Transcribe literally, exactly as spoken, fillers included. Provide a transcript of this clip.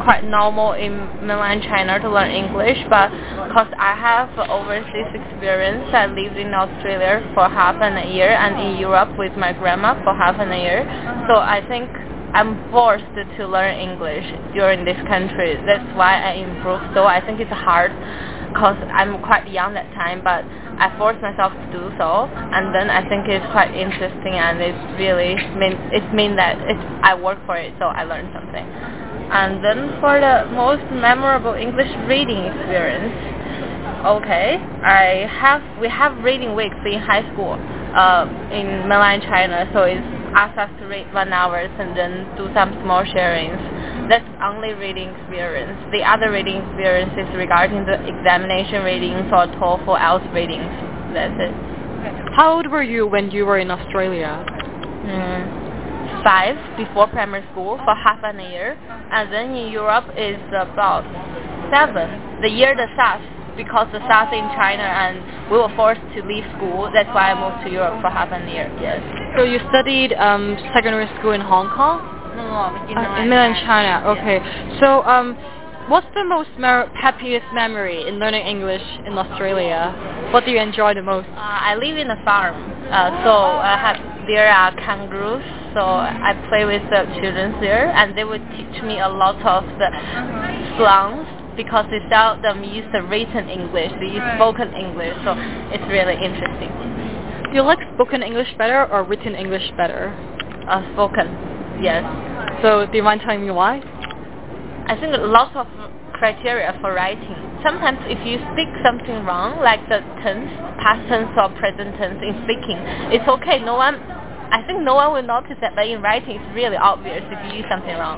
quite normal in mainland China to learn English, but because I have overseas experience, I lived in Australia for half an a year and in Europe with my grandma for half an a year. So I think I'm forced to learn English during this country. That's why I improved. So I think it's hard because I'm quite young that time, but I forced myself to do so, and then I think it's quite interesting, and it's really mean it means that it's, I work for it, so I learned something. And then for the most memorable English reading experience, okay, I have we have reading weeks in high school, uh, in mainland China, so it's ask us to read one hours and then do some small sharings. That's only reading experience. The other reading experience is regarding the examination readings or TOEFL, I E L T S readings. That's it. How old were you when you were in Australia? Mm, five, before primary school, for half an year. And then in Europe is about seven. The year the SARS, because the SARS in China and we were forced to leave school. That's why I moved to Europe for half a year. Yes. So you studied um, secondary school in Hong Kong? No, no, in Uh, in mainland China. Okay. Yes. So um, what's the most mer- happiest memory in learning English in Australia? What do you enjoy the most? Uh, I live in a farm, uh, so I have, there are kangaroos. So I play with the children there, and they would teach me a lot of the slangs, because they seldom use the written English, they use spoken English, so it's really interesting. Do you like spoken English better or written English better? Uh, spoken, yes. So do you mind telling me why? I think lots of criteria for writing. Sometimes if you speak something wrong, like the tense, past tense or present tense in speaking, it's okay, no one, I think no one will notice that, but in writing it's really obvious if you use something wrong.